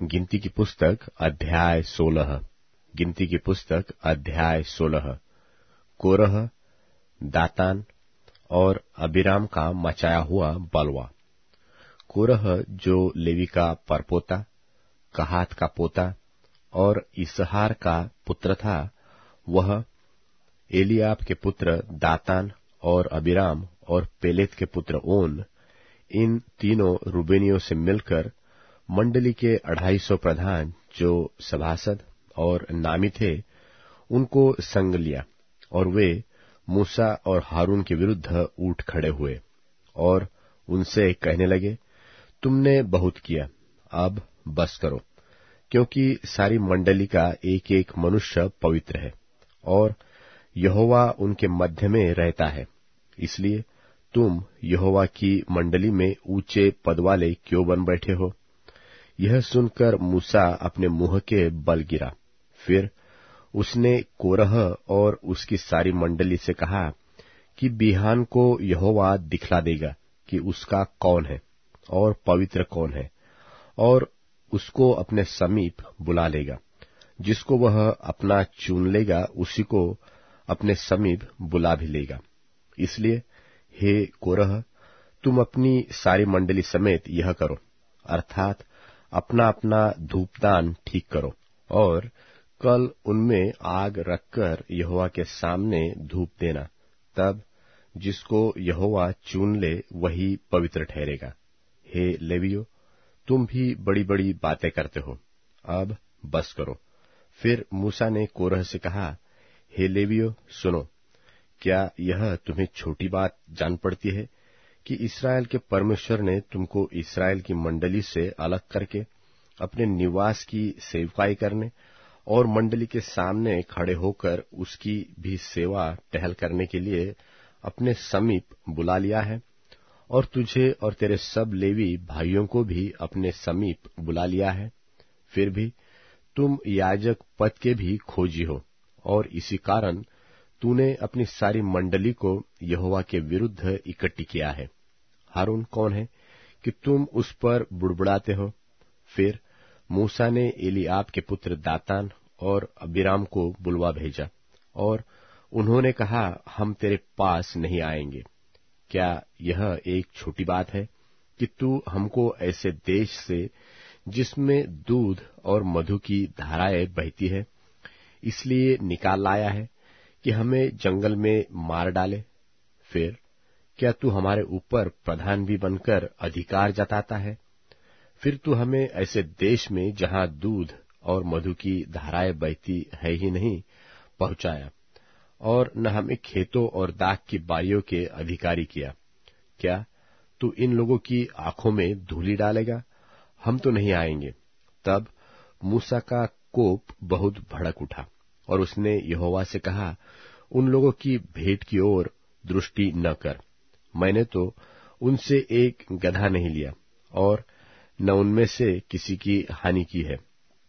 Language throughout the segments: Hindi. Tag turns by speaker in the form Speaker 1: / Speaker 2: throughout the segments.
Speaker 1: गिनती की पुस्तक अध्याय 16। गिनती की पुस्तक अध्याय 16। कोरह, दातान और अबीराम का मचाया हुआ बलवा। कोरह जो लेवी का परपोता, कहात का पोता और इसहार का पुत्र था, वह एलियाब के पुत्र दातान और अबीराम और पेलेत के पुत्र ओन, इन तीनों रूबेनियों से मिलकर मंडली के 250 प्रधान जो सभासद और नामी थे, उनको संग लिया और वे मूसा और हारून के विरुद्ध उठ खड़े हुए और उनसे कहने लगे, तुमने बहुत किया, अब बस करो, क्योंकि सारी मंडली का एक एक मनुष्य पवित्र है और यहोवा उनके मध्य में रहता है। इसलिए तुम यहोवा की मंडली में ऊंचे पद वाले क्यों बन बैठे हो? यह सुनकर मूसा अपने मुंह के बल गिरा। फिर उसने कोरह और उसकी सारी मंडली से कहा कि बिहान को यहोवा दिखला देगा कि उसका कौन है और पवित्र कौन है, और उसको अपने समीप बुला लेगा। जिसको वह अपना चुन लेगा, उसी को अपने समीप बुला भी लेगा। इसलिए हे कोरह, तुम अपनी सारी मंडली समेत यह करो, अर्थात अपना अपना धूपदान ठीक करो और कल उनमें आग रखकर यहोवा के सामने धूप देना। तब जिसको यहोवा चुन ले वही पवित्र ठहरेगा। हे लेवियो, तुम भी बड़ी बड़ी बातें करते हो, अब बस करो। फिर मूसा ने कोरह से कहा, हे लेवियो, सुनो, क्या यह तुम्हें छोटी बात जान पड़ती है कि इस्राएल के परमेश्वर ने तुमको इस्राएल की मंडली से अलग करके अपने निवास की सेवकाई करने और मंडली के सामने खड़े होकर उसकी भी सेवा टहल करने के लिए अपने समीप बुला लिया है, और तुझे और तेरे सब लेवी भाइयों को भी अपने समीप बुला लिया है। फिर भी तुम याजक पद के भी खोजी हो, और इसी कारण तूने अपनी सारी मंडली को यहोवा के विरुद्ध इकट्ठी किया है। हारून कौन है कि तुम उस पर बुड़बुड़ाते हो? फिर मूसा ने एलियाब के पुत्र दातान और अबीराम को बुलवा भेजा, और उन्होंने कहा, हम तेरे पास नहीं आएंगे। क्या यह एक छोटी बात है कि तू हमको ऐसे देश से, जिसमें दूध और मधु की धाराएं बहती है, इसलिए निकाल लाया है कि हमें जंगल में मार डाले? फिर क्या तू हमारे ऊपर प्रधान भी बनकर अधिकार जताता है? फिर तू हमें ऐसे देश में, जहां दूध और मधु की धाराएं बहती है ही नहीं, पहुंचाया, और न हमें खेतों और दाख की बारियों के अधिकारी किया। क्या तू इन लोगों की आंखों में धूलि डालेगा? हम तो नहीं आएंगे। तब मूसा का कोप बहुत भड़क उठा, और उसने यहोवा से कहा, उन लोगों की भेंट की ओर दृष्टि न कर। मैंने तो उनसे एक गदहा नहीं लिया, और न उनमें से किसी की हानि की है।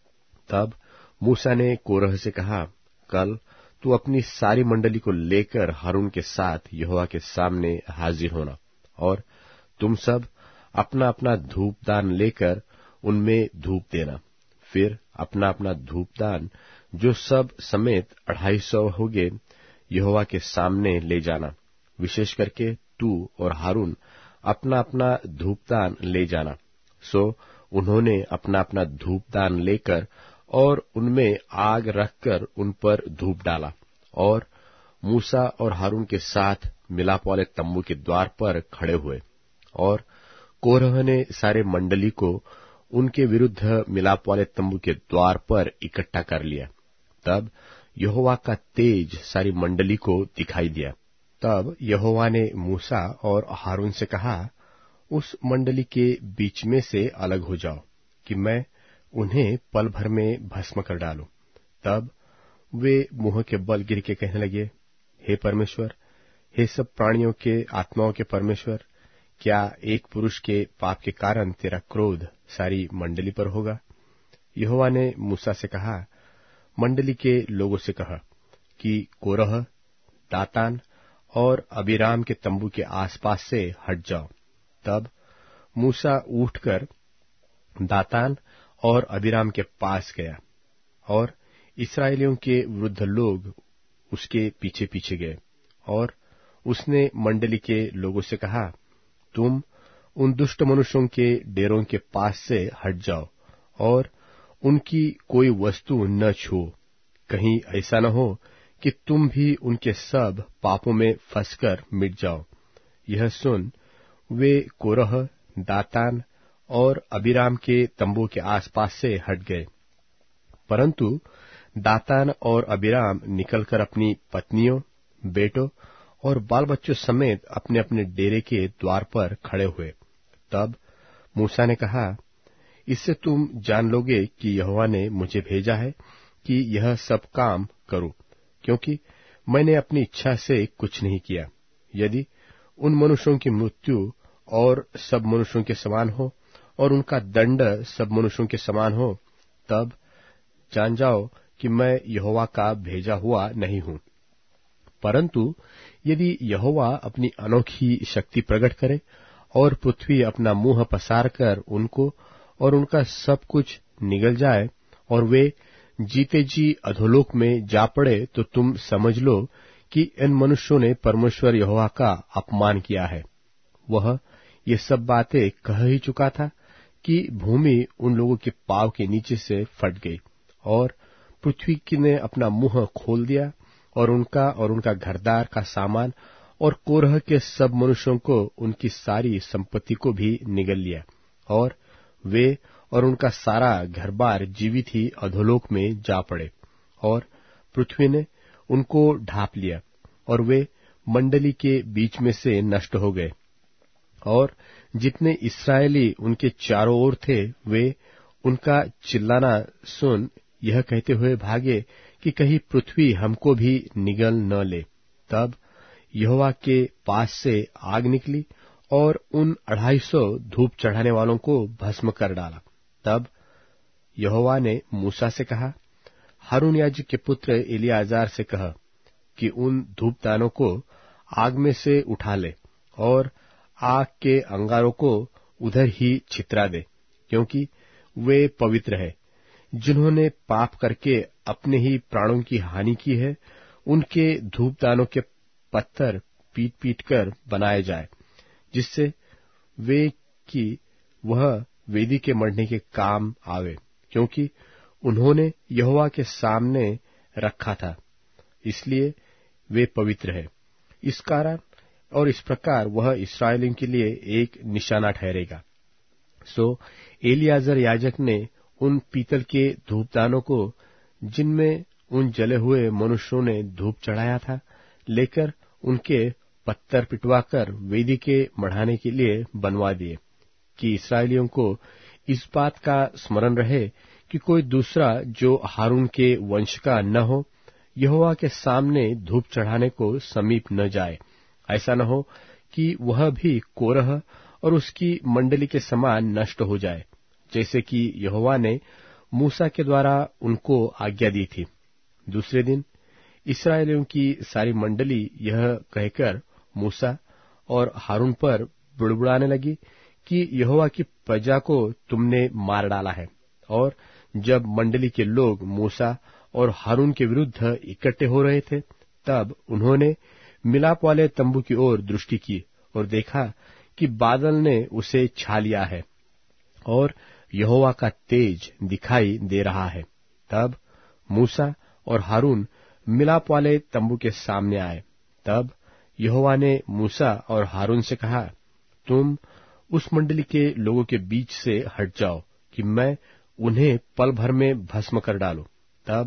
Speaker 1: तब मूसा ने कोरह से कहा, कल तू अपनी सारी मंडली को लेकर हारून के साथ यहोवा के सामने हाजिर होना, और तुम सब अपना अपना धूपदान लेकर उनमें धूप देना। फिर अपना अपना धूपदान जो सब समेत 250 होगे यहोवा के सामने ले जाना। विशेष करके तू और हारून अपना अपना धूपदान ले जाना। सो उन्होंने अपना अपना धूपदान लेकर और उनमें आग रखकर उन पर धूप डाला, और मूसा और हारून के साथ मिलाप वाले तम्बू के द्वार पर खड़े हुए। और कोरह ने सारे मंडली को उनके विरुद्ध मिलाप वाले तम्बू के द्वार पर इकट्ठा कर लिया। तब यहोवा का तेज सारी मंडली को दिखाई दिया। तब यहोवा ने मूसा और हारून से कहा, उस मंडली के बीच में से अलग हो जाओ, कि मैं उन्हें पल भर में भस्म कर डालूं। तब वे मुंह के बल गिर के कहने लगे, हे परमेश्वर, हे सब प्राणियों के आत्माओं के परमेश्वर, क्या एक पुरुष के पाप के कारण तेरा क्रोध सारी मंडली पर होगा? यहोवा ने मूसा से कहा, मंडली के लोगों से कहा कि कोरह, दातान और अबीराम के तंबू के आसपास से हट जाओ। तब मूसा उठकर दातान और अबीराम के पास गया, और इस्राएलियों के वृद्ध लोग उसके पीछे पीछे गए। और उसने मंडली के लोगों से कहा, तुम उन दुष्ट मनुष्यों के डेरों के पास से हट जाओ और उनकी कोई वस्तु न छुओ, कहीं ऐसा न हो कि तुम भी उनके सब पापों में फंसकर मिट जाओ। यह सुन वे कोरह, दातान और अबीराम के तंबू के आसपास से हट गए। परंतु दातान और अबीराम निकलकर अपनी पत्नियों, बेटों और बाल बच्चों समेत अपने अपने डेरे के द्वार पर खड़े हुए। तब मूसा ने कहा, इससे तुम जान लोगे कि यहोवा ने मुझे भेजा है कि यह सब काम करूं, क्योंकि मैंने अपनी इच्छा से कुछ नहीं किया। यदि उन मनुष्यों की मृत्यु और सब मनुष्यों के समान हो और उनका दंड सब मनुष्यों के समान हो, तब जान जाओ कि मैं यहोवा का भेजा हुआ नहीं हूं। परंतु यदि यहोवा अपनी अनोखी शक्ति प्रकट करे और पृथ्वी अपना मुंह पसार कर उनको और उनका सब कुछ निगल जाए और वे जीते जी अधोलोक में जा पड़े, तो तुम समझ लो कि इन मनुष्यों ने परमेश्वर यहोवा का अपमान किया है। वह ये सब बातें कह ही चुका था कि भूमि उन लोगों के पांव के नीचे से फट गई और पृथ्वी ने अपना मुंह खोल दिया और उनका घरदार का सामान और कोरह के सब मनुष्यों को उनकी सारी संपत्ति को भी निगल लिया, और वे और उनका सारा घरबार जीवित ही अधोलोक में जा पड़े, और पृथ्वी ने उनको ढांप लिया और वे मंडली के बीच में से नष्ट हो गए। और जितने इस्राएली उनके चारों ओर थे, वे उनका चिल्लाना सुन यह कहते हुए भागे कि कहीं पृथ्वी हमको भी निगल न ले। तब यहोवा के पास से आग निकली और उन 250 धूप चढ़ाने वालों को भस्म कर डाला। तब यहोवा ने मूसा से कहा, हारून याजक के पुत्र एलियाजार से कह कि उन धूपदानों को आग में से उठा ले और आग के अंगारों को उधर ही छितरा दे, क्योंकि वे पवित्र है। जिन्होंने पाप करके अपने ही प्राणों की हानि की है, उनके धूपदानों के पत्थर पीट पीट कर बनाए जाए, जिससे वे कि वह वेदी के मढ़ने के काम आवे, क्योंकि उन्होंने यहोवा के सामने रखा था, इसलिए वे पवित्र है। इस कारण और इस प्रकार वह इस्राएलियों के लिए एक निशाना ठहरेगा। सो एलियाजर याजक ने उन पीतल के धूपदानों को, जिनमें उन जले हुए मनुष्यों ने धूप चढ़ाया था, लेकर उनके पत्थर पिटवाकर वेदी के मढ़ाने के लिए बनवा दिए, कि इस्राएलियों को इस बात का स्मरण रहे कि कोई दूसरा जो हारून के वंश का न हो, यहोवा के सामने धूप चढ़ाने को समीप न जाए। ऐसा न हो कि वह भी कोरह और उसकी मंडली के समान नष्ट हो जाए, जैसे कि यहोवा ने मूसा के द्वारा उनको आज्ञा दी थी। दूसरे दिन इस्राएलियों की सारी मंडली यह कहकर मूसा और हारून पर बुड़बुड़ाने लगी कि यहोवा की प्रजा को तुमने मार डाला है। और जब मंडली के लोग मूसा और हारून के विरुद्ध इकट्ठे हो रहे थे, तब उन्होंने मिलाप वाले तंबू की ओर दृष्टि की और देखा कि बादल ने उसे छा लिया है और यहोवा का तेज दिखाई दे रहा है। तब मूसा और हारून मिलाप वाले तंबू के सामने आए। तब यहोवा ने मूसा और हारून से कहा, तुम उस मंडली के लोगों के बीच से हट जाओ कि मैं उन्हें पल भर में भस्म कर डालूं। तब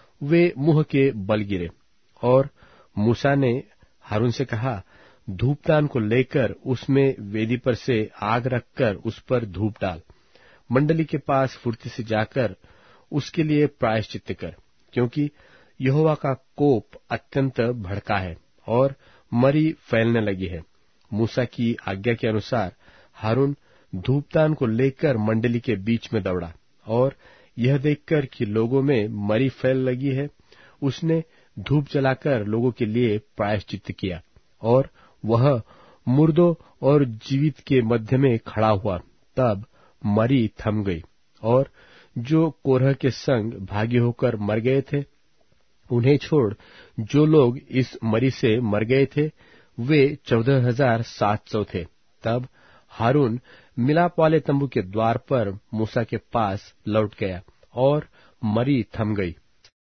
Speaker 1: वे मुंह के बल गिरे। और मूसा ने हारून से कहा, धूपदान को लेकर उसमें वेदी पर से आग रखकर उस पर धूप डाल। मंडली के पास फुर्ती से जाकर उसके लिए प्रायश्चित्त कर, क्योंकि यहोवा का कोप अत्यंत भड़का है और मरी फैलने लगी है। मूसा की आज्ञा के अनुसार हारून धूपदान को लेकर मंडली के बीच में दौड़ा, और यह देखकर कि लोगों में मरी फैल लगी है, उसने धूप जलाकर लोगों के लिए प्रायश्चित्त किया। और वह मुर्दों और जीवित के मध्य में खड़ा हुआ। तब मरी थम गई, और जो कोरह के संग भागी होकर मर गए थे, उन्हें छोड़ जो लोग इस मरी से मर गए थे वे 14,700 थे। तब हारून मिलाप वाले तंबू के द्वार पर मूसा के पास लौट गया और मरी थम गई।